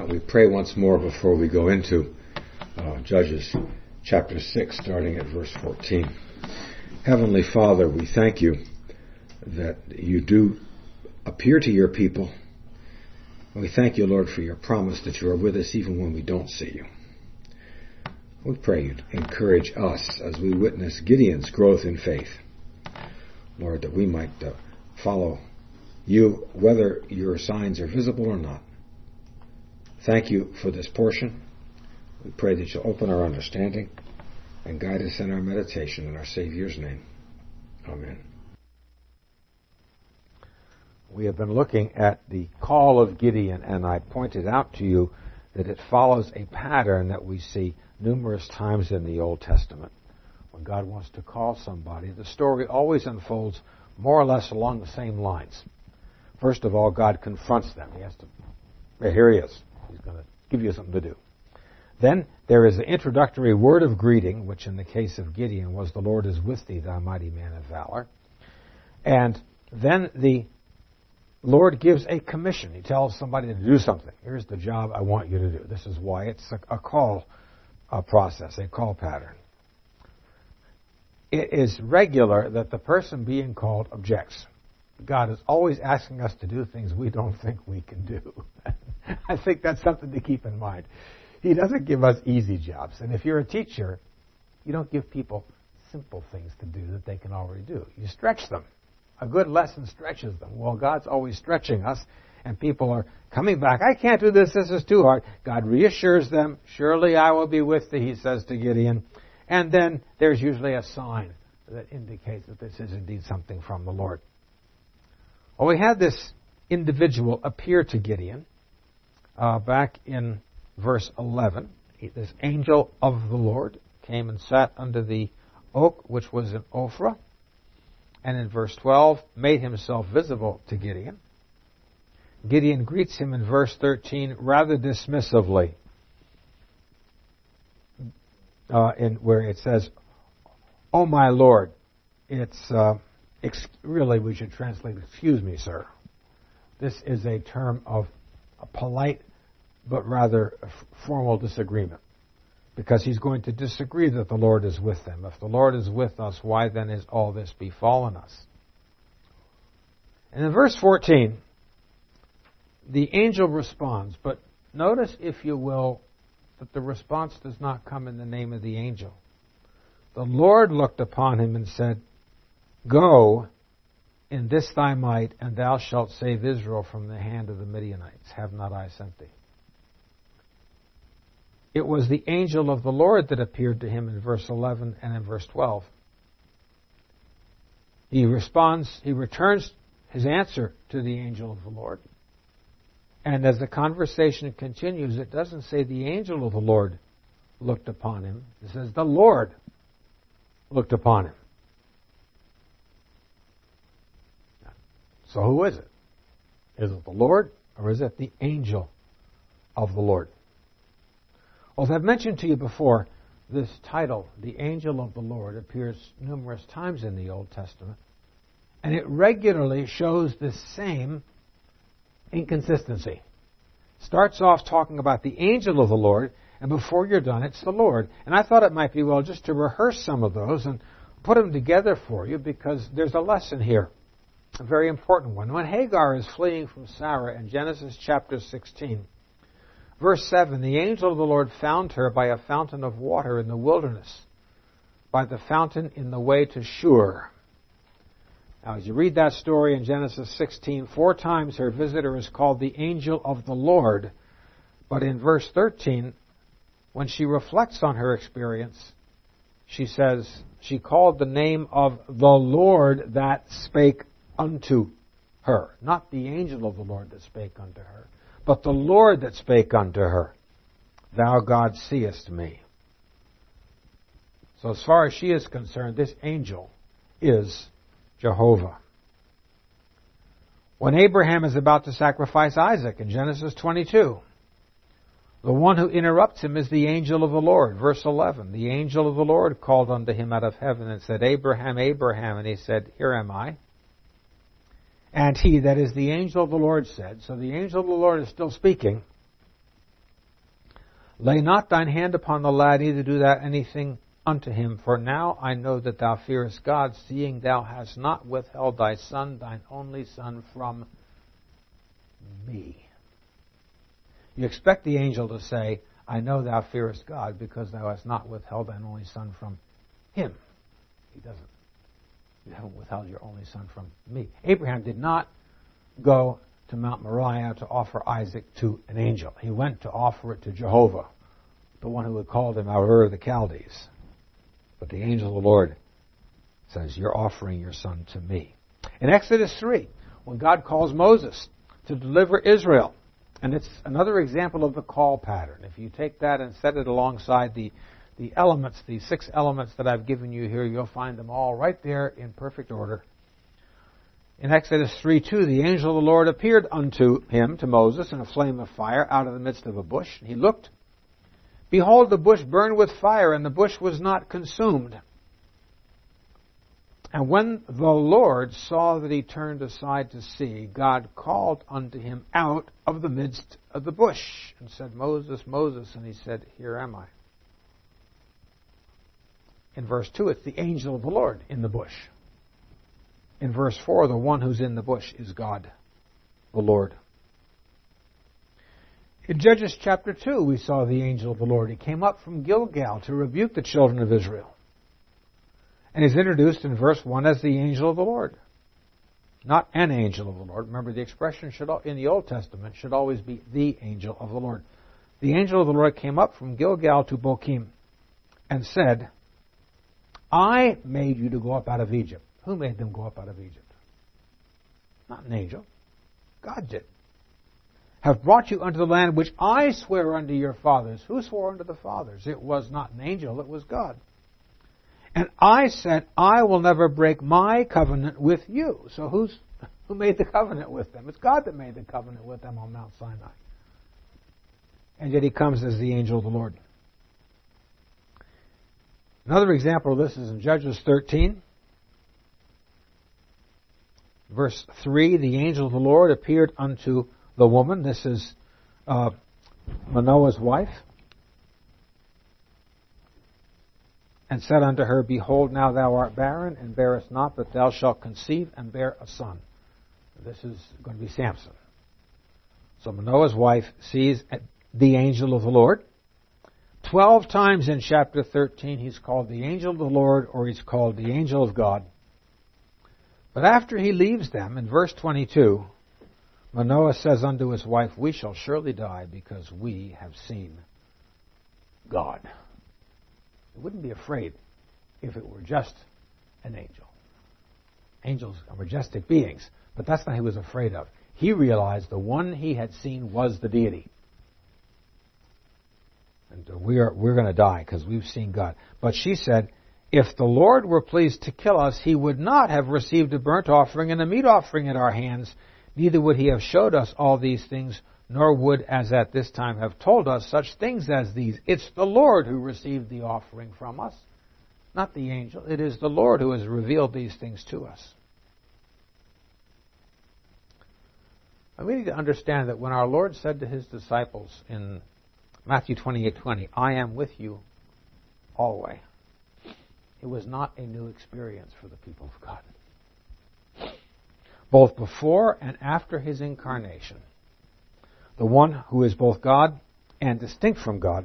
We pray once more before we go into Judges chapter 6, starting at verse 14. Heavenly Father, we thank you that you do appear to your people. We thank you, Lord, for your promise that you are with us even when we don't see you. We pray you encourage us as we witness Gideon's growth in faith. Lord, that we might follow you whether your signs are visible or not. Thank you for this portion. We pray that you'll open our understanding and guide us in our meditation in our Savior's name. Amen. We have been looking at the call of Gideon, and I pointed out to you that it follows a pattern that we see numerous times in the Old Testament. When God wants to call somebody, the story always unfolds more or less along the same lines. First of all, God confronts them. He has to, here he is. He's going to give you something to do. Then there is an introductory word of greeting, which in the case of Gideon was, "The Lord is with thee, thou mighty man of valor." And then the Lord gives a commission. He tells somebody to do something. Here's the job I want you to do. This is why it's a call process, a call pattern. It is regular that the person being called objects. God is always asking us to do things we don't think we can do. I think that's something to keep in mind. He doesn't give us easy jobs. And if you're a teacher, you don't give people simple things to do that they can already do. You stretch them. A good lesson stretches them. Well, God's always stretching us, and people are coming back. I can't do this. This is too hard. God reassures them. Surely I will be with thee, he says to Gideon. And then there's usually a sign that indicates that this is indeed something from the Lord. Well, we had this individual appear to Gideon back in verse 11. This angel of the Lord came and sat under the oak, which was in Ophrah. And in verse 12, made himself visible to Gideon. Gideon greets him in verse 13 rather dismissively, where it says, "Oh my Lord." It's really, we should translate, "Excuse me, sir." This is a term of a polite but rather formal disagreement, because he's going to disagree that the Lord is with them. If the Lord is with us, why then is all this befallen us? And in verse 14, the angel responds, but notice, if you will, that the response does not come in the name of the angel. The Lord looked upon him and said, "Go in this thy might, and thou shalt save Israel from the hand of the Midianites. Have not I sent thee?" It was the angel of the Lord that appeared to him in verse 11 and in verse 12. He returns his answer to the angel of the Lord. And as the conversation continues, it doesn't say the angel of the Lord looked upon him. It says the Lord looked upon him. So who is it? Is it the Lord, or is it the angel of the Lord? Well, as I've mentioned to you before, this title, the angel of the Lord, appears numerous times in the Old Testament, and it regularly shows the same inconsistency. Starts off talking about the angel of the Lord, and before you're done, it's the Lord. And I thought it might be well just to rehearse some of those and put them together for you, because there's a lesson here, a very important one. When Hagar is fleeing from Sarah in Genesis chapter 16, verse 7, the angel of the Lord found her by a fountain of water in the wilderness, by the fountain in the way to Shur. Now, as you read that story in Genesis 16, 4 times her visitor is called the angel of the Lord. But in verse 13, when she reflects on her experience, she says, she called the name of the Lord that spake unto her. Not the angel of the Lord that spake unto her, but the Lord that spake unto her. Thou, God, seest me. So as far as she is concerned, this angel is Jehovah. When Abraham is about to sacrifice Isaac in Genesis 22, the one who interrupts him is the angel of the Lord. Verse 11, the angel of the Lord called unto him out of heaven and said, Abraham, Abraham. And he said, Here am I. And he, that is the angel of the Lord, said, so the angel of the Lord is still speaking, Lay not thine hand upon the lad, neither do thou anything unto him. For now I know that thou fearest God, seeing thou hast not withheld thy son, thine only son, from me. You expect the angel to say, I know thou fearest God, because thou hast not withheld thine only son from him. He doesn't. You haven't withheld your only son from me. Abraham did not go to Mount Moriah to offer Isaac to an angel. He went to offer it to Jehovah, the one who had called him out of Ur of the Chaldees. But the angel of the Lord says, you're offering your son to me. In Exodus 3, when God calls Moses to deliver Israel, and it's another example of the call pattern. If you take that and set it alongside the elements, the 6 elements that I've given you here, you'll find them all right there in perfect order. In Exodus 3:2, the angel of the Lord appeared unto him, to Moses, in a flame of fire out of the midst of a bush. He looked. Behold, the bush burned with fire, and the bush was not consumed. And when the Lord saw that he turned aside to see, God called unto him out of the midst of the bush, and said, Moses, Moses. And he said, Here am I. In verse 2, it's the angel of the Lord in the bush. In verse 4, the one who's in the bush is God, the Lord. In Judges chapter 2, we saw the angel of the Lord. He came up from Gilgal to rebuke the children of Israel. And he's introduced in verse 1 as the angel of the Lord. Not an angel of the Lord. Remember, the expression in the Old Testament should always be the angel of the Lord. The angel of the Lord came up from Gilgal to Bochim and said, I made you to go up out of Egypt. Who made them go up out of Egypt? Not an angel. God did. Have brought you unto the land which I swear unto your fathers. Who swore unto the fathers? It was not an angel, it was God. And I said, I will never break my covenant with you. So who made the covenant with them? It's God that made the covenant with them on Mount Sinai. And yet he comes as the angel of the Lord. Another example of this is in Judges 13. Verse 3, the angel of the Lord appeared unto the woman. This is Manoah's wife. And said unto her, Behold, now thou art barren, and bearest not, but thou shalt conceive and bear a son. This is going to be Samson. So Manoah's wife sees the angel of the Lord. 12 times in chapter 13 he's called the angel of the Lord, or he's called the angel of God. But after he leaves them, in verse 22, Manoah says unto his wife, We shall surely die, because we have seen God. He wouldn't be afraid if it were just an angel. Angels are majestic beings, but that's not what he was afraid of. He realized the one he had seen was the deity. And we're going to die because we've seen God. But she said, If the Lord were pleased to kill us, he would not have received a burnt offering and a meat offering at our hands, neither would he have showed us all these things, nor would, as at this time, have told us such things as these. It's the Lord who received the offering from us, not the angel. It is the Lord who has revealed these things to us. And we need to understand that when our Lord said to his disciples in Matthew 28:20, I am with you always, it was not a new experience for the people of God. Both before and after his incarnation, the one who is both God and distinct from God,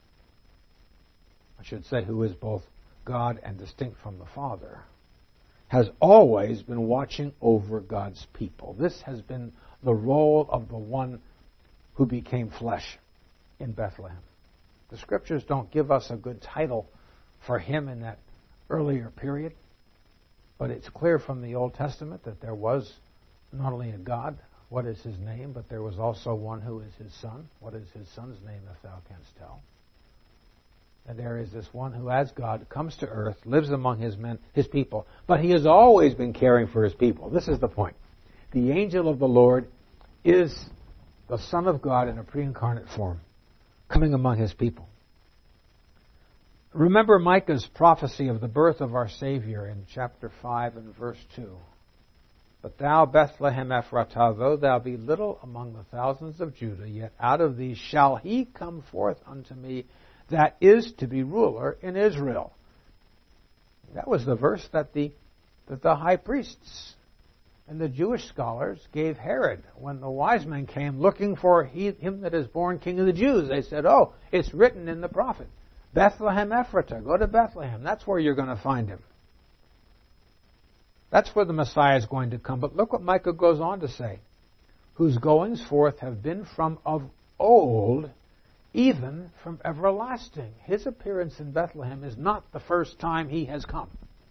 I should say who is both God and distinct from the Father, has always been watching over God's people. This has been the role of the one who became flesh in Bethlehem. The Scriptures don't give us a good title for him in that earlier period, but it's clear from the Old Testament that there was not only a God, what is his name, but there was also one who is his son. What is his son's name, if thou canst tell? And there is this one who, as God, comes to earth, lives among his men, his people, but he has always been caring for his people. This is the point. The angel of the Lord is the Son of God in a pre-incarnate form, coming among his people. Remember Micah's prophecy of the birth of our Savior in chapter 5 and verse 2. But thou, Bethlehem Ephratah, though thou be little among the thousands of Judah, yet out of thee shall he come forth unto me that is to be ruler in Israel. That was the verse that the high priests and the Jewish scholars gave Herod when the wise men came looking for him that is born King of the Jews. They said, oh, it's written in the prophet, Bethlehem Ephratah, go to Bethlehem. That's where you're going to find him. That's where the Messiah is going to come. But look what Micah goes on to say. Whose goings forth have been from of old, even from everlasting. His appearance in Bethlehem is not the first time he has come.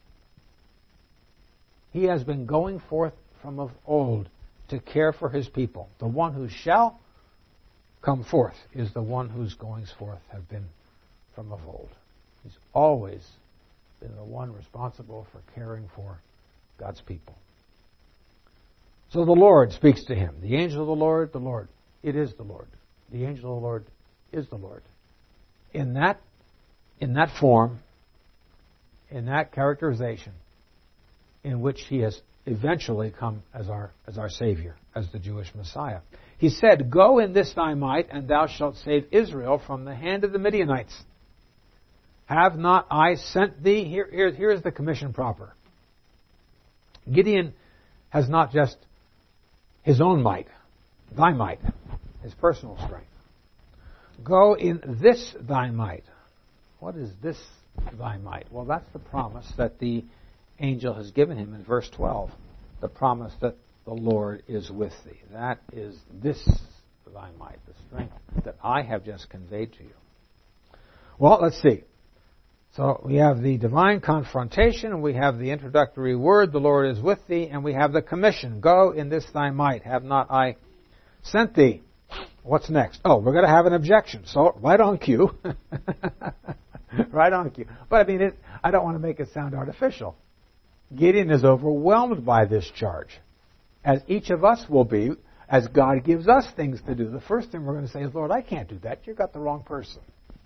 He has been going forth from of old to care for his people. The one who shall come forth is the one whose goings forth have been from of old. He's always been the one responsible for caring for God's people. So the Lord speaks to him. The angel of the Lord, it is the Lord. The angel of the Lord is the Lord. In that form, in that characterization, in which he has eventually come as our Savior, as the Jewish Messiah. He said, go in this thy might, and thou shalt save Israel from the hand of the Midianites. Have not I sent thee? Here is the commission proper. Gideon has not just his own might, thy might, his personal strength. Go in this thy might. What is this thy might? Well, that's the promise that the angel has given him in verse 12. The promise that the Lord is with thee. That is this thy might, the strength that I have just conveyed to you. Well, let's see. So we have the divine confrontation, and we have the introductory word, the Lord is with thee, and we have the commission, go in this thy might, have not I sent thee. What's next? Oh, we're going to have an objection. So right on cue. Right on cue. But I don't want to make it sound artificial. Gideon is overwhelmed by this charge, as each of us will be, as God gives us things to do. The first thing we're going to say is, Lord, I can't do that. You've got the wrong person.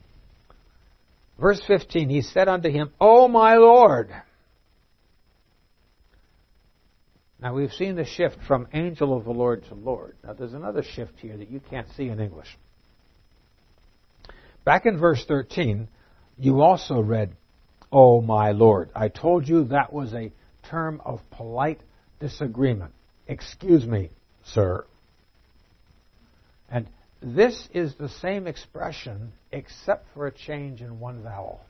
Verse 15, he said unto him, O my Lord. Now we've seen the shift from angel of the Lord to Lord. Now there's another shift here that you can't see in English. Back in verse 13, you also read, O my Lord. I told you that was a term of polite disagreement. Excuse me, sir. And this is the same expression except for a change in one vowel.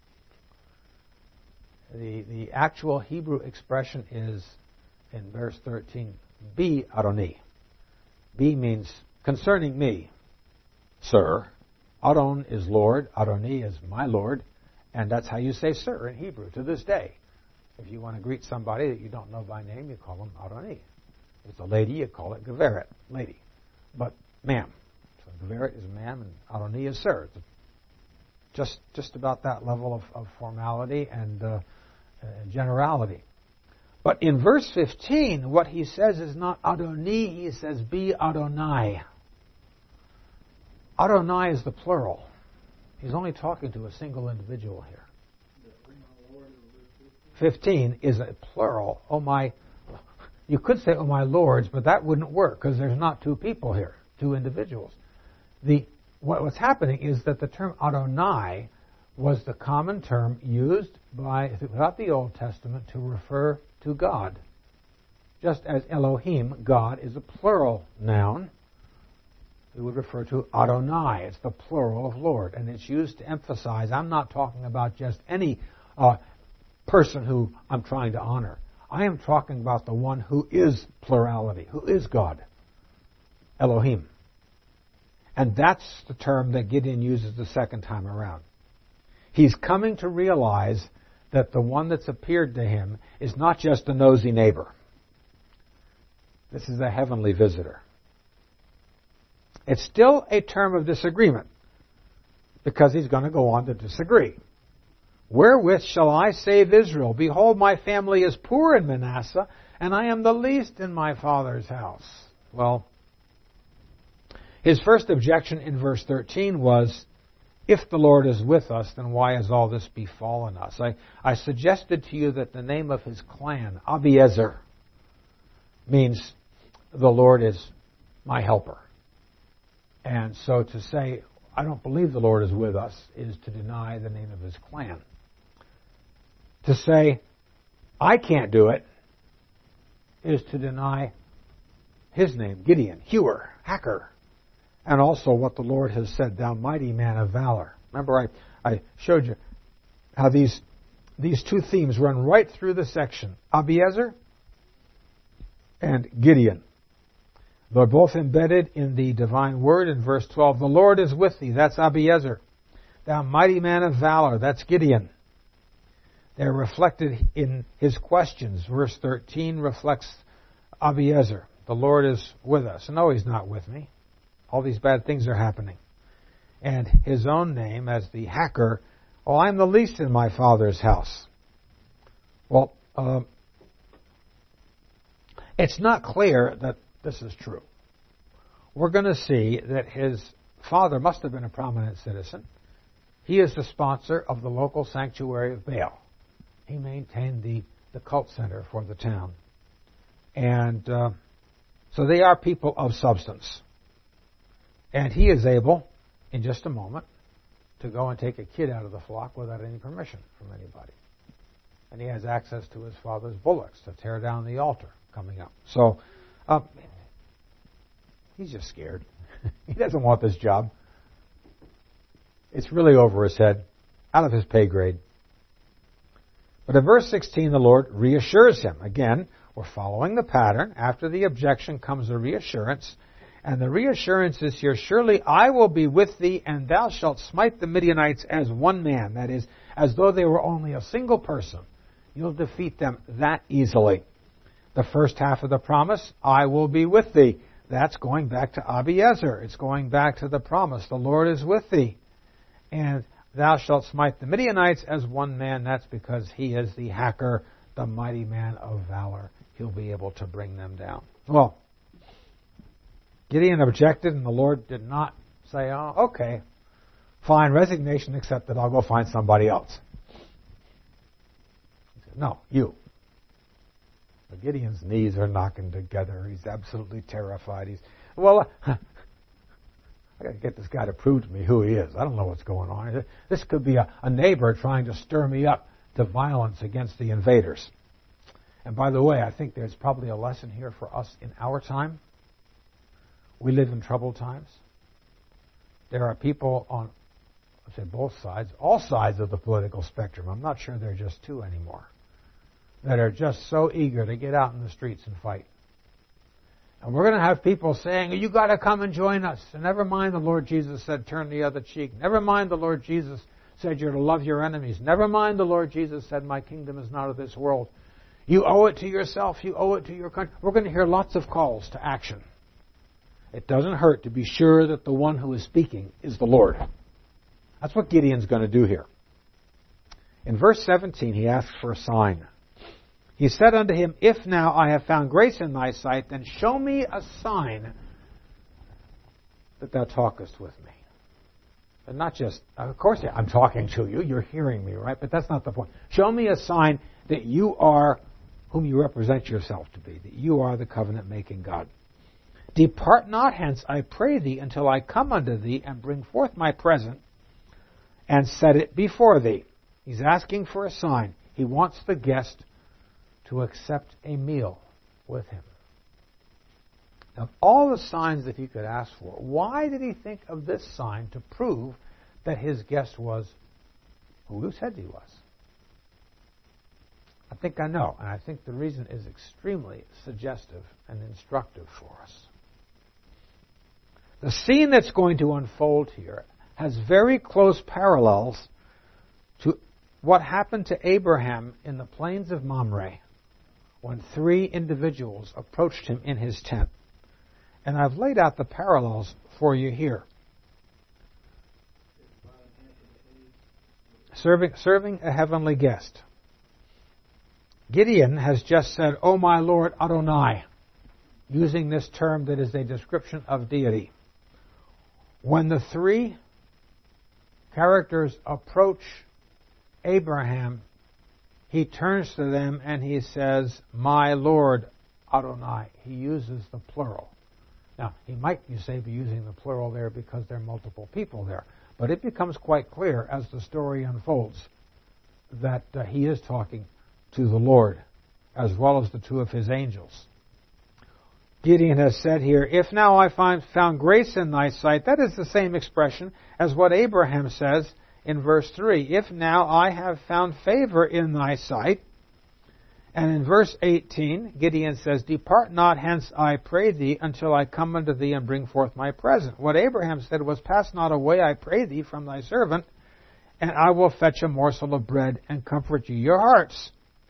The actual Hebrew expression is, in verse 13, be Adoni. Be means concerning me, sir. Adon is Lord. Adoni is my Lord. And that's how you say sir in Hebrew to this day. If you want to greet somebody that you don't know by name, you call them Adoni. If it's a lady, you call it Geveret, lady. But ma'am. So Geveret is ma'am and Adoni is sir. It's just about that level of formality and generality. But in verse 15, what he says is not Adoni, he says be Adonai. Adonai is the plural. He's only talking to a single individual here. 15 is a plural. Oh my, you could say, oh my lords, but that wouldn't work because there's not two people here, two individuals. What's happening is that the term Adonai was the common term used throughout the Old Testament to refer to God. Just as Elohim, God, is a plural noun, we would refer to Adonai. It's the plural of Lord. And it's used to emphasize, I'm not talking about just any person who I'm trying to honor. I am talking about the one who is plurality, who is God, Elohim. And that's the term that Gideon uses the second time around. He's coming to realize that the one that's appeared to him is not just a nosy neighbor. This is a heavenly visitor. It's still a term of disagreement because he's going to go on to disagree. Wherewith shall I save Israel? Behold, my family is poor in Manasseh, and I am the least in my father's house. Well, his first objection in verse 13 was, if the Lord is with us, then why has all this befallen us? I suggested to you that the name of his clan, Abiezer, means the Lord is my helper. And so to say, I don't believe the Lord is with us, is to deny the name of His clan. To say, I can't do it, is to deny His name, Gideon, hewer, hacker, and also what the Lord has said, thou mighty man of valor. Remember, I showed you how these two themes run right through the section. Abiezer and Gideon. They're both embedded in the divine word in verse 12. The Lord is with thee. That's Abiezer. Thou mighty man of valor. That's Gideon. They're reflected in his questions. Verse 13 reflects Abiezer. The Lord is with us. No, He's not with me. All these bad things are happening. And his own name as the hacker, oh, I'm the least in my father's house. Well, it's not clear that this is true. We're going to see that his father must have been a prominent citizen. He is the sponsor of the local sanctuary of Baal. He maintained the cult center for the town. And so they are people of substance. And he is able, in just a moment, to go and take a kid out of the flock without any permission from anybody. And he has access to his father's bullocks to tear down the altar coming up. So, he's just scared. He doesn't want this job. It's really over his head, out of his pay grade. But in verse 16, the Lord reassures him. Again, we're following the pattern. After the objection comes a reassurance. And the reassurance is here, surely I will be with thee, and thou shalt smite the Midianites as one man. That is, as though they were only a single person. You'll defeat them that easily. The first half of the promise, I will be with thee. That's going back to Abiezer. It's going back to the promise, the Lord is with thee. And thou shalt smite the Midianites as one man. That's because he is the hacker, the mighty man of valor. He'll be able to bring them down. Well, Gideon objected, and the Lord did not say, oh, okay, fine, resignation accepted, I'll go find somebody else. He said, no, you. But Gideon's knees are knocking together. He's absolutely terrified. I got to get this guy to prove to me who he is. I don't know what's going on. This could be a neighbor trying to stir me up to violence against the invaders. And by the way, I think there's probably a lesson here for us in our time. We live in troubled times. There are people on, let's say, both sides, all sides of the political spectrum. I'm not sure there are just two anymore, that are just so eager to get out in the streets and fight. And we're going to have people saying, you got to come and join us. And never mind the Lord Jesus said, turn the other cheek. Never mind the Lord Jesus said, you're to love your enemies. Never mind the Lord Jesus said, my kingdom is not of this world. You owe it to yourself. You owe it to your country. We're going to hear lots of calls to action. It doesn't hurt to be sure that the one who is speaking is the Lord. That's what Gideon's going to do here. In verse 17, he asks for a sign. He said unto him, if now I have found grace in thy sight, then show me a sign that thou talkest with me. And not just, of course, I'm talking to you, you're hearing me, right? But that's not the point. Show me a sign that you are whom you represent yourself to be, that you are the covenant-making God. Depart not hence, I pray thee, until I come unto thee and bring forth my present and set it before thee. He's asking for a sign. He wants the guest to accept a meal with him. Of all the signs that he could ask for, why did he think of this sign to prove that his guest was who he said he was? I think I know, and I think the reason is extremely suggestive and instructive for us. The scene that's going to unfold here has very close parallels to what happened to Abraham in the plains of Mamre when three individuals approached him in his tent. And I've laid out the parallels for you here. Serving a heavenly guest. Gideon has just said, "O my Lord Adonai," using this term that is a description of deity. When the three characters approach Abraham, he turns to them and he says, "My Lord Adonai. He uses the plural. Now, he might, you say, be using the plural there because there are multiple people there. But it becomes quite clear as the story unfolds that he is talking to the Lord as well as the two of his angels. Gideon has said here, if now I found grace in thy sight, that is the same expression as what Abraham says in verse 3. If now I have found favor in thy sight. And in verse 18, Gideon says, depart not hence, I pray thee, until I come unto thee and bring forth my present. What Abraham said was, pass not away, I pray thee, from thy servant, and I will fetch a morsel of bread and comfort you your hearts.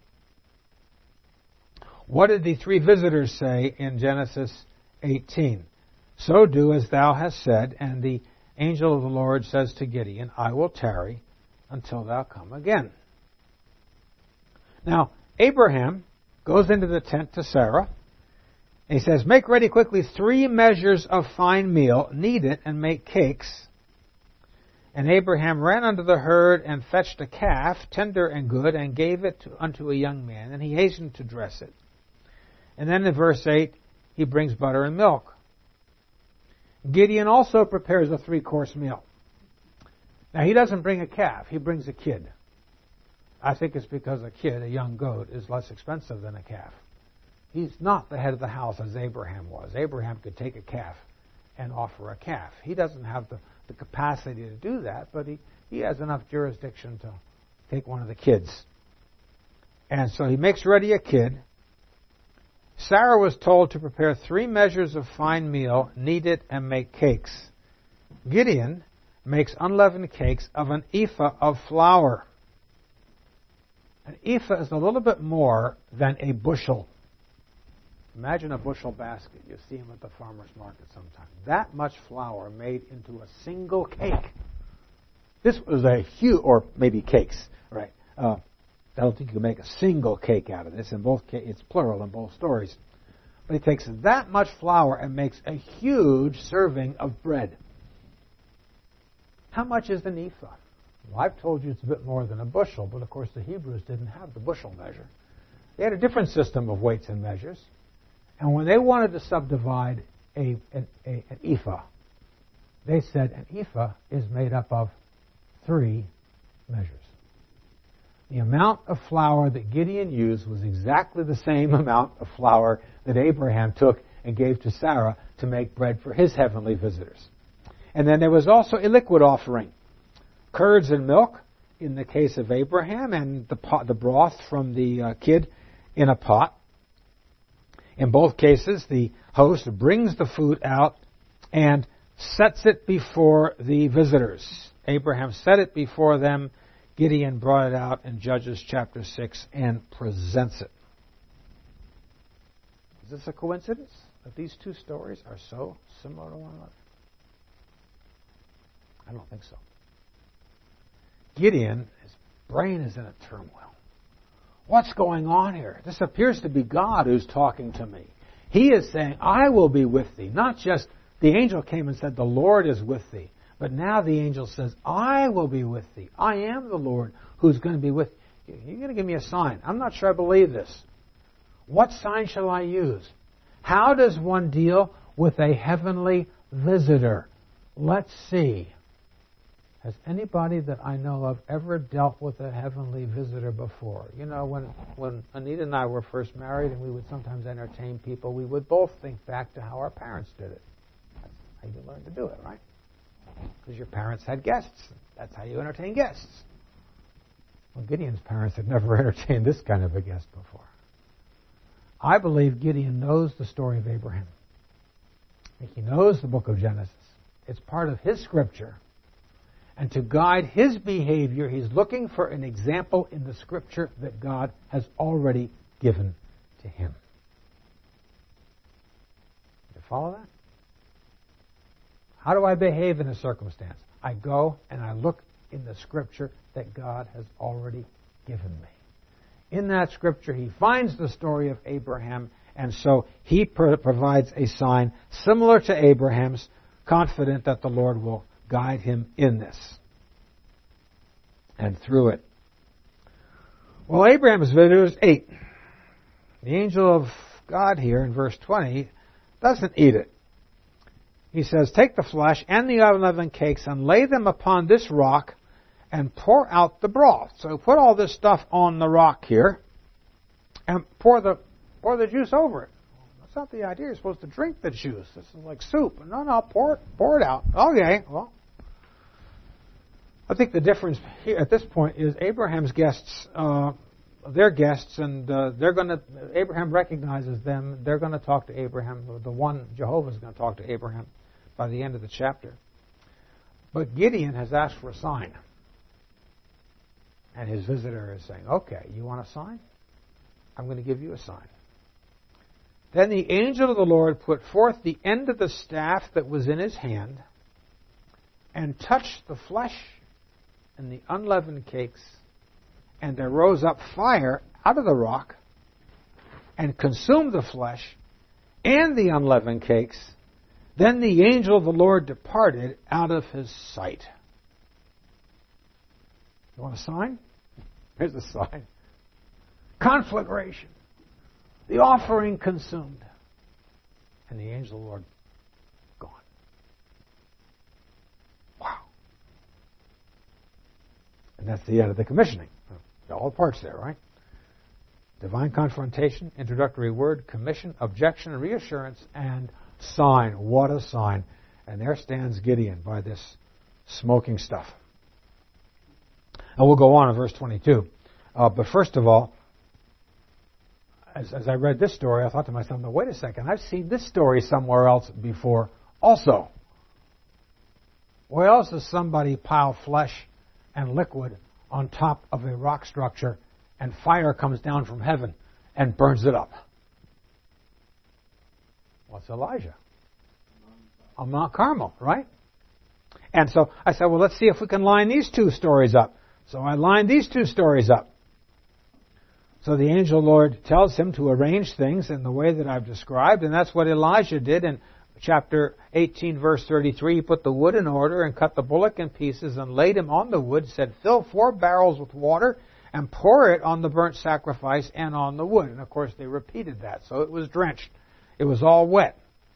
What did the three visitors say in Genesis 18? So do as thou hast said, and the angel of the Lord says to Gideon, I will tarry until thou come again. Now, Abraham goes into the tent to Sarah, and he says, make ready quickly 3 measures of fine meal, knead it, and make cakes. And Abraham ran unto the herd and fetched a calf, tender and good, and gave it unto a young man, and he hastened to dress it. And then in verse 8, he brings butter and milk. Gideon also prepares a 3-course meal. Now, he doesn't bring a calf, he brings a kid. I think it's because a kid, a young goat, is less expensive than a calf. He's not the head of the house as Abraham was. Abraham could take a calf and offer a calf. He doesn't have the capacity to do that, but he has enough jurisdiction to take one of the kids. And so he makes ready a kid. Sarah was told to prepare 3 measures of fine meal, knead it, and make cakes. Gideon makes unleavened cakes of an ephah of flour. An ephah is a little bit more than a bushel. Imagine a bushel basket. You see them at the farmer's market sometimes. That much flour made into a single cake. This was a huge, or maybe cakes, right? I don't think you can make a single cake out of this. In both it's plural in both stories. But he takes that much flour and makes a huge serving of bread. How much is an ephah? Well, I've told you it's a bit more than a bushel, but of course the Hebrews didn't have the bushel measure. They had a different system of weights and measures. And when they wanted to subdivide an ephah, they said an ephah is made up of 3 measures. The amount of flour that Gideon used was exactly the same amount of flour that Abraham took and gave to Sarah to make bread for his heavenly visitors. And then there was also a liquid offering. Curds and milk in the case of Abraham, and the broth from the kid in a pot. In both cases, the host brings the food out and sets it before the visitors. Abraham set it before them. Gideon brought it out in Judges chapter 6 and presents it. Is this a coincidence that these 2 stories are so similar to one another? I don't think so. Gideon, his brain is in a turmoil. What's going on here? This appears to be God who's talking to me. He is saying, I will be with thee. Not just the angel came and said, the Lord is with thee. But now the angel says, I will be with thee. I am the Lord who's going to be with you. You're going to give me a sign. I'm not sure I believe this. What sign shall I use? How does one deal with a heavenly visitor? Let's see. Has anybody that I know of ever dealt with a heavenly visitor before? You know, when Anita and I were first married and we would sometimes entertain people, we would both think back to how our parents did it. That's how you learn to do it, right? Because your parents had guests. That's how you entertain guests. Well, Gideon's parents had never entertained this kind of a guest before. I believe Gideon knows the story of Abraham. He knows the book of Genesis. It's part of his scripture. And to guide his behavior, he's looking for an example in the Scripture that God has already given to him. You follow that? How do I behave in a circumstance? I go and I look in the Scripture that God has already given me. In that Scripture, he finds the story of Abraham, and so he provides a sign similar to Abraham's, confident that the Lord will guide him in this and through it. Well, Abraham's visitor is 8. The angel of God here in verse 20 doesn't eat it. He says, take the flesh and the unleavened cakes and lay them upon this rock and pour out the broth. So put all this stuff on the rock here and pour the juice over it. That's not the idea. You're supposed to drink the juice. This is like soup. No, pour it out. Okay, well, I think the difference here at this point is Abraham's guests, they're guests, and Abraham recognizes them. They're going to talk to Abraham. The one, Jehovah, is going to talk to Abraham by the end of the chapter. But Gideon has asked for a sign. And his visitor is saying, okay, you want a sign? I'm going to give you a sign. Then the angel of the Lord put forth the end of the staff that was in his hand and touched the flesh and the unleavened cakes, and there rose up fire out of the rock and consumed the flesh and the unleavened cakes. Then the angel of the Lord departed out of his sight. You want a sign? Here's a sign. Conflagration. The offering consumed. And the angel of the Lord gone. Wow. And that's the end of the commissioning. All the parts there, right? Divine confrontation, introductory word, commission, objection, reassurance, and sign. What a sign. And there stands Gideon by this smoking stuff. And we'll go on in verse 22. But first of all, as I read this story, I thought to myself, no, wait a second, I've seen this story somewhere else before also. Where else does somebody pile flesh and liquid on top of a rock structure and fire comes down from heaven and burns it up? What's Elijah? On Mount Carmel, right? And so I said, well, let's see if we can line these two stories up. So I lined these two stories up. So the angel of the Lord tells him to arrange things in the way that I've described, and that's what Elijah did in chapter 18, verse 33. He put the wood in order and cut the bullock in pieces and laid him on the wood, said, fill 4 barrels with water and pour it on the burnt sacrifice and on the wood. And of course they repeated that, so it was drenched. It was all wet.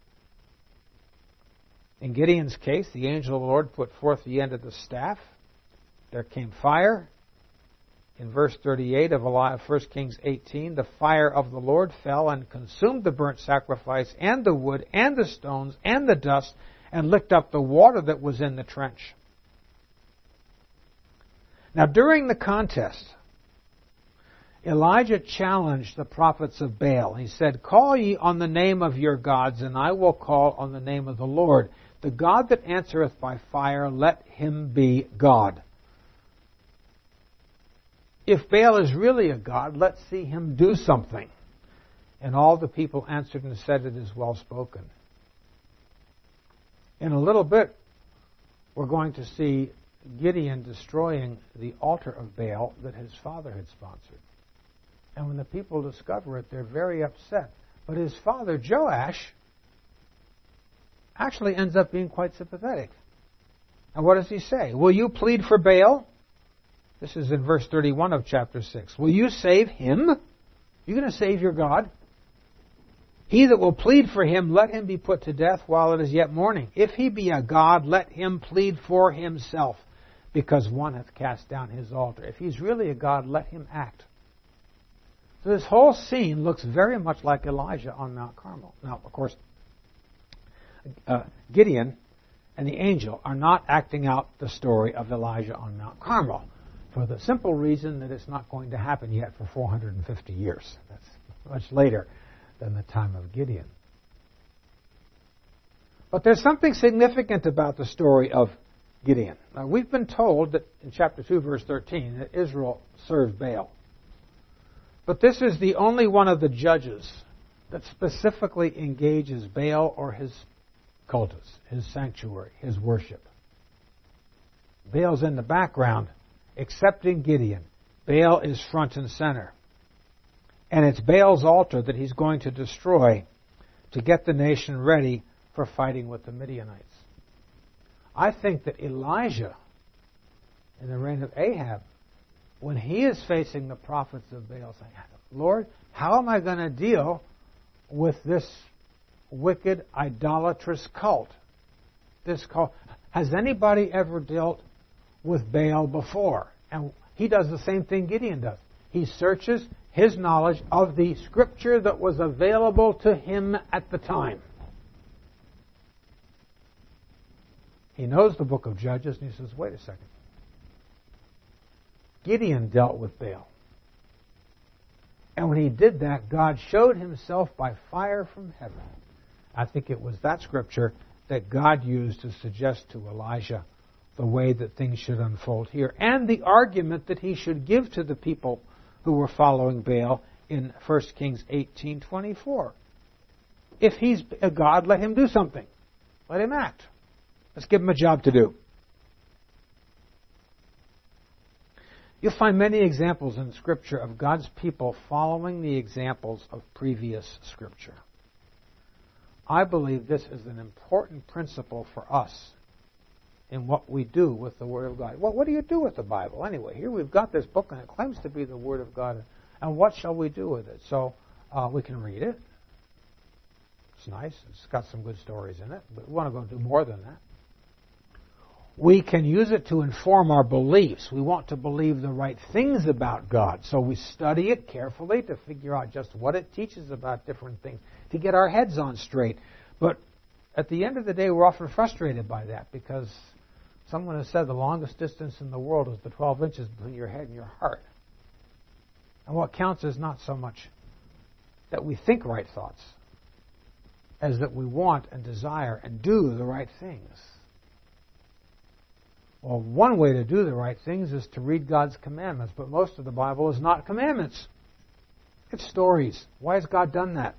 In Gideon's case, the angel of the Lord put forth the end of the staff. There came fire. In verse 38 of 1 Kings 18, the fire of the Lord fell and consumed the burnt sacrifice and the wood and the stones and the dust and licked up the water that was in the trench. Now during the contest, Elijah challenged the prophets of Baal. He said, call ye on the name of your gods, and I will call on the name of the Lord. The God that answereth by fire, let him be God. If Baal is really a god, let's see him do something. And all the people answered and said, it is well spoken. In a little bit, we're going to see Gideon destroying the altar of Baal that his father had sponsored. And when the people discover it, they're very upset. But his father, Joash, actually ends up being quite sympathetic. And what does he say? Will you plead for Baal? This is in verse 31 of chapter 6. Will you save him? You're going to save your God? He that will plead for him, let him be put to death while it is yet morning. If he be a god, let him plead for himself, because one hath cast down his altar. If he's really a god, let him act. So this whole scene looks very much like Elijah on Mount Carmel. Now, of course, Gideon and the angel are not acting out the story of Elijah on Mount Carmel, for the simple reason that it's not going to happen yet for 450 years. That's much later than the time of Gideon. But there's something significant about the story of Gideon. Now, we've been told that in chapter 2, verse 13, that Israel served Baal. But this is the only one of the judges that specifically engages Baal or his cultus, his sanctuary, his worship. Baal's in the background, except in Gideon. Baal is front and center. And it's Baal's altar that he's going to destroy to get the nation ready for fighting with the Midianites. I think that Elijah, in the reign of Ahab, when he is facing the prophets of Baal, saying, Lord, how am I going to deal with this wicked, idolatrous cult. This cult. Has anybody ever dealt with Baal before? And he does the same thing Gideon does. He searches his knowledge of the scripture that was available to him at the time. He knows the book of Judges, and he says, wait a second. Gideon dealt with Baal. And when he did that, God showed himself by fire from heaven. I think it was that scripture that God used to suggest to Elijah the way that things should unfold here, and the argument that he should give to the people who were following Baal in 1 Kings 18:24. If he's a God, let him do something. Let him act. Let's give him a job to do. You'll find many examples in Scripture of God's people following the examples of previous Scripture. I believe this is an important principle for us in what we do with the Word of God. Well, what do you do with the Bible anyway? Here we've got this book and it claims to be the Word of God. And what shall we do with it? So we can read it. It's nice. It's got some good stories in it. But we want to go do more than that. We can use it to inform our beliefs. We want to believe the right things about God. So we study it carefully to figure out just what it teaches about different things, to get our heads on straight. But at the end of the day, we're often frustrated by that because someone has said the longest distance in the world is the 12 inches between your head and your heart. And what counts is not so much that we think right thoughts as that we want and desire and do the right things. Well, one way to do the right things is to read God's commandments, but most of the Bible is not commandments. It's stories. Why has God done that?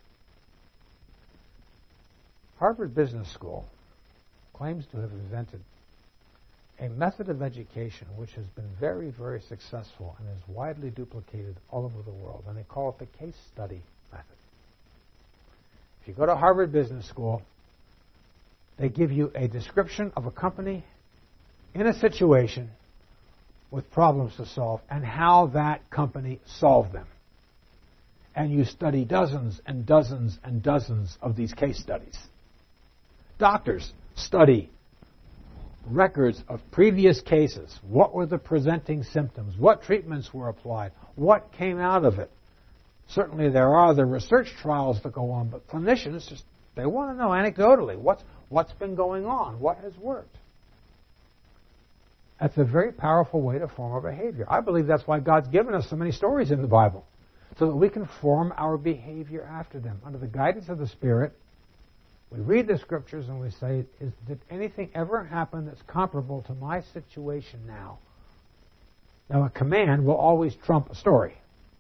Harvard Business School claims to have invented a method of education which has been very, very successful and is widely duplicated all over the world, and they call it the case study method. If you go to Harvard Business School, they give you a description of a company in a situation with problems to solve and how that company solved them. And you study dozens and dozens and dozens of these case studies. Doctors study records of previous cases. What were the presenting symptoms? What treatments were applied? What came out of it? Certainly there are the research trials that go on, but clinicians just, they want to know anecdotally what's been going on, what has worked. That's a very powerful way to form our behavior. I believe that's why God's given us so many stories in the Bible, so that we can form our behavior after them. Under the guidance of the Spirit, we read the Scriptures and we say, did anything ever happen that's comparable to my situation now? Now, a command will always trump a story.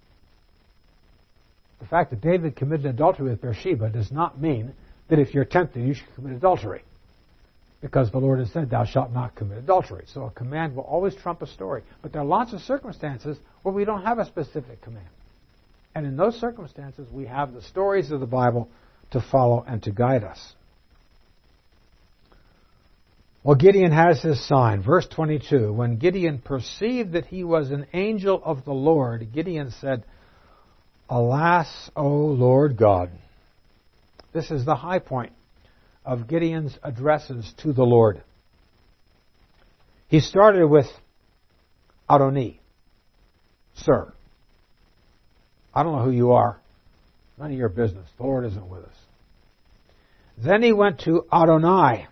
The fact that David committed adultery with Bathsheba does not mean that if you're tempted, you should commit adultery, because the Lord has said, thou shalt not commit adultery. So a command will always trump a story. But there are lots of circumstances where we don't have a specific command. And in those circumstances, we have the stories of the Bible to follow and to guide us. Well, Gideon has his sign. Verse 22, when Gideon perceived that he was an angel of the Lord, Gideon said, Alas, O Lord God. This is the high point of Gideon's addresses to the Lord. He started with Adoni, sir. I don't know who you are. None of your business. The Lord isn't with us. Then he went to Adonai,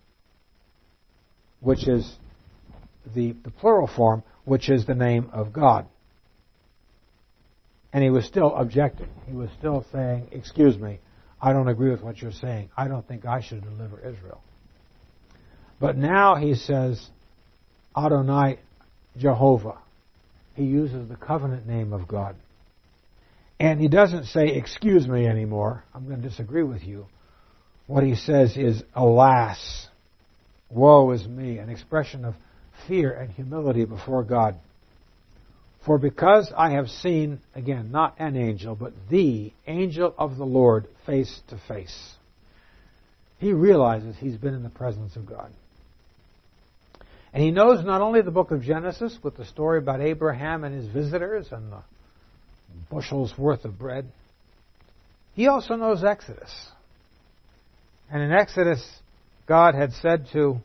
which is the plural form, which is the name of God. And he was still objecting. He was still saying, excuse me, I don't agree with what you're saying. I don't think I should deliver Israel. But now he says, Adonai Jehovah. He uses the covenant name of God. And he doesn't say, excuse me anymore. I'm going to disagree with you. What he says is, alas, woe is me, an expression of fear and humility before God. For because I have seen, again, not an angel, but the angel of the Lord face to face. He realizes he's been in the presence of God. And he knows not only the book of Genesis with the story about Abraham and his visitors and the bushels worth of bread, He also knows Exodus. And in Exodus, God had said to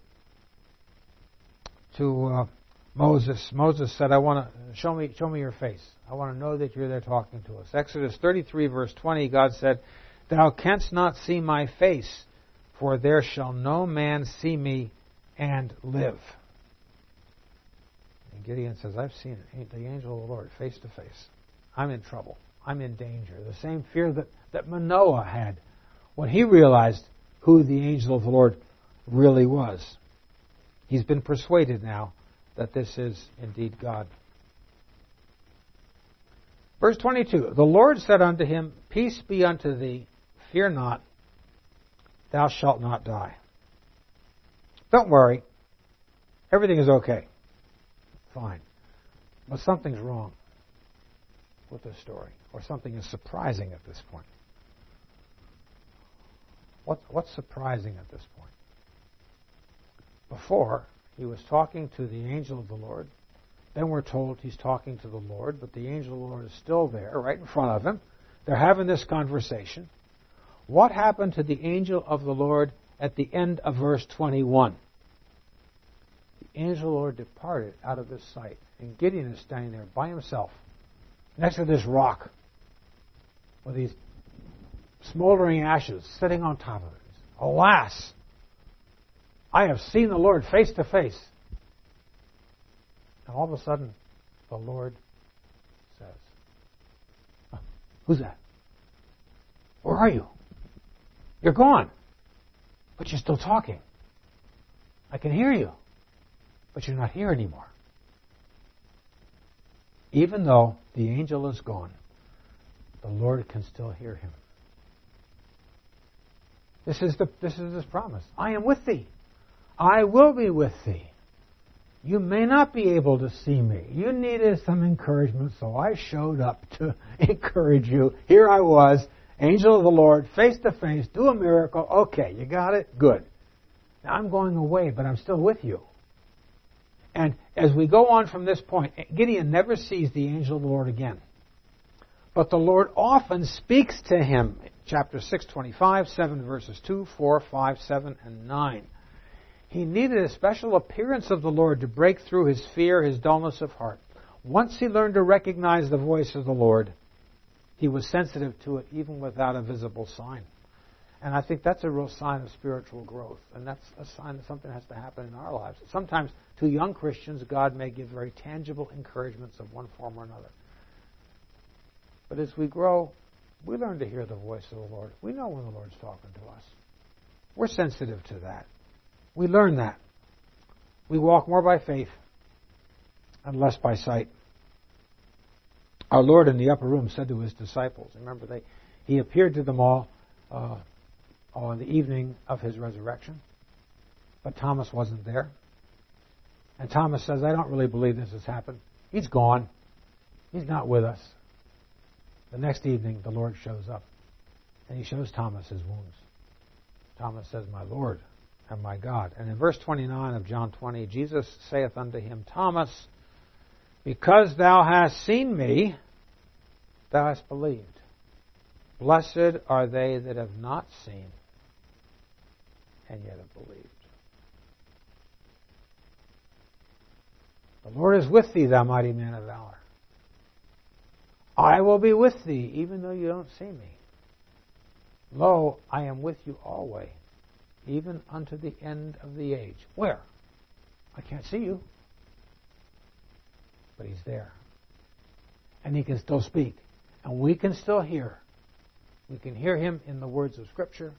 Moses, Moses said, "I want to show me your face. I want to know that you're there talking to us." Exodus 33, verse 20, God said, "Thou canst not see my face, for there shall no man see me and live." And Gideon says, "I've seen the angel of the Lord face to face. I'm in trouble. I'm in danger." The same fear that Manoah had when he realized who the angel of the Lord really was. He's been persuaded now that this is indeed God. Verse 22, "The Lord said unto him, Peace be unto thee, fear not, thou shalt not die." Don't worry, everything is okay. Fine. But something's wrong with this story, or something is surprising at this point. What's surprising at this point? Before, he was talking to the angel of the Lord. Then we're told he's talking to the Lord, but the angel of the Lord is still there, right in front of him. They're having this conversation. What happened to the angel of the Lord at the end of verse 21? The angel of the Lord departed out of his sight, and Gideon is standing there by himself, next to this rock, with these smoldering ashes sitting on top of it. Alas, I have seen the Lord face to face. And all of a sudden, the Lord says, "Who's that? Where are you? You're gone, but you're still talking. I can hear you, but you're not here anymore." Even though the angel is gone, the Lord can still hear him. This is his promise. "I am with thee. I will be with thee. You may not be able to see me. You needed some encouragement, so I showed up to encourage you. Here I was, angel of the Lord, face to face, do a miracle. Okay, you got it? Good. Now I'm going away, but I'm still with you." And as we go on from this point, Gideon never sees the angel of the Lord again. But the Lord often speaks to him. Chapter 6:25, 7 verses 2, 4, 5, 7, and 9. He needed a special appearance of the Lord to break through his fear, his dullness of heart. Once he learned to recognize the voice of the Lord, he was sensitive to it even without a visible sign. And I think that's a real sign of spiritual growth. And that's a sign that something has to happen in our lives. Sometimes to young Christians, God may give very tangible encouragements of one form or another. But as we grow, we learn to hear the voice of the Lord. We know when the Lord's talking to us. We're sensitive to that. We learn that. We walk more by faith and less by sight. Our Lord in the upper room said to his disciples, remember, he appeared to them all on the evening of his resurrection, but Thomas wasn't there. And Thomas says, "I don't really believe this has happened. He's gone. He's not with us." The next evening, the Lord shows up, and he shows Thomas his wounds. Thomas says, "My Lord and my God." And in verse 29 of John 20, Jesus saith unto him, "Thomas, because thou hast seen me, thou hast believed. Blessed are they that have not seen, and yet have believed." The Lord is with thee, thou mighty man of valor. I will be with thee, even though you don't see me. Lo, I am with you always, even unto the end of the age. Where? I can't see you. But he's there. And he can still speak. And we can still hear. We can hear him in the words of Scripture.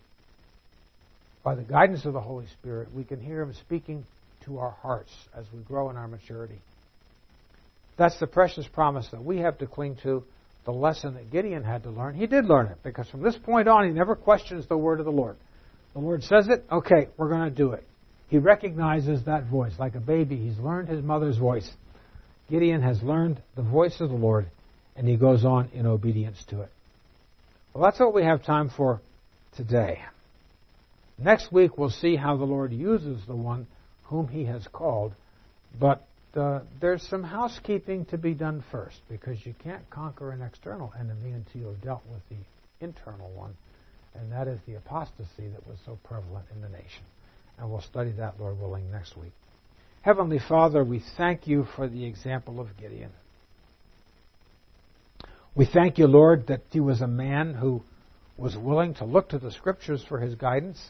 By the guidance of the Holy Spirit, we can hear him speaking to our hearts as we grow in our maturity. That's the precious promise that we have to cling to, the lesson that Gideon had to learn. He did learn it, because from this point on, he never questions the word of the Lord. The Lord says it, okay, we're going to do it. He recognizes that voice. Like a baby, he's learned his mother's voice. Gideon has learned the voice of the Lord, and he goes on in obedience to it. Well, that's what we have time for today. Next week, we'll see how the Lord uses the one whom he has called. But there's some housekeeping to be done first, because you can't conquer an external enemy until you've dealt with the internal one, and that is the apostasy that was so prevalent in the nation. And we'll study that, Lord willing, next week. Heavenly Father, we thank you for the example of Gideon. We thank you, Lord, that he was a man who was willing to look to the Scriptures for his guidance.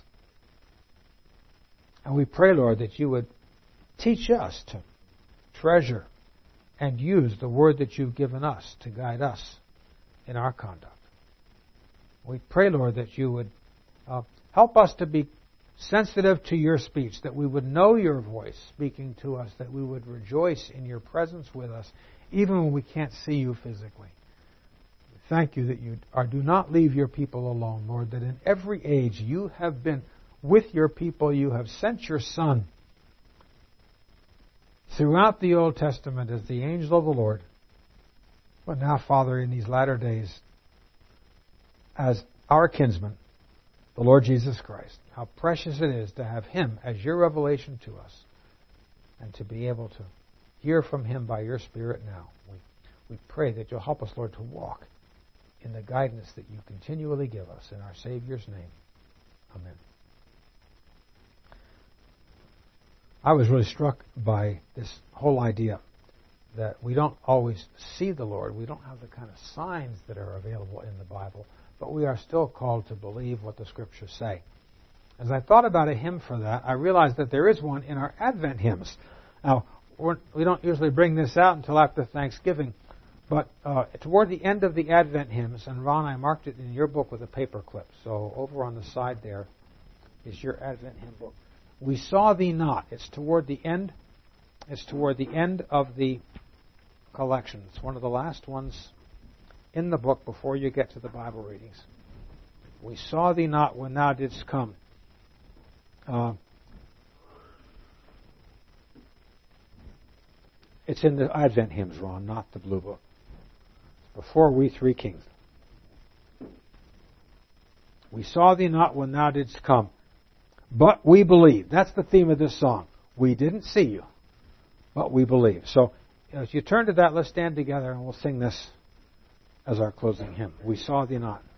And we pray, Lord, that you would teach us to treasure and use the word that you've given us to guide us in our conduct. We pray, Lord, that you would help us to be sensitive to your speech, that we would know your voice speaking to us, that we would rejoice in your presence with us, even when we can't see you physically. Thank you that you do not leave your people alone, Lord, that in every age you have been with your people. You have sent your Son throughout the Old Testament as the angel of the Lord. But now, Father, in these latter days, as our kinsman, the Lord Jesus Christ, how precious it is to have Him as your revelation to us and to be able to hear from Him by your Spirit now. We pray that you'll help us, Lord, to walk in the guidance that you continually give us. In our Savior's name. Amen. I was really struck by this whole idea that we don't always see the Lord. We don't have the kind of signs that are available in the Bible, but we are still called to believe what the Scriptures say. As I thought about a hymn for that, I realized that there is one in our Advent hymns. Now, we don't usually bring this out until after Thanksgiving, but toward the end of the Advent hymns, and Ron, I marked it in your book with a paper clip, so over on the side there is your Advent hymn book. We saw thee not. It's toward the end. It's toward the end of the collection. It's one of the last ones in the book before you get to the Bible readings. We saw thee not when thou didst come. It's in the Advent hymns, Ron, not the Blue Book. It's before we three kings. We saw thee not when thou didst come. But we believe. That's the theme of this song. We didn't see you, but we believe. So as you turn to that, let's stand together and we'll sing this as our closing hymn. We saw thee not.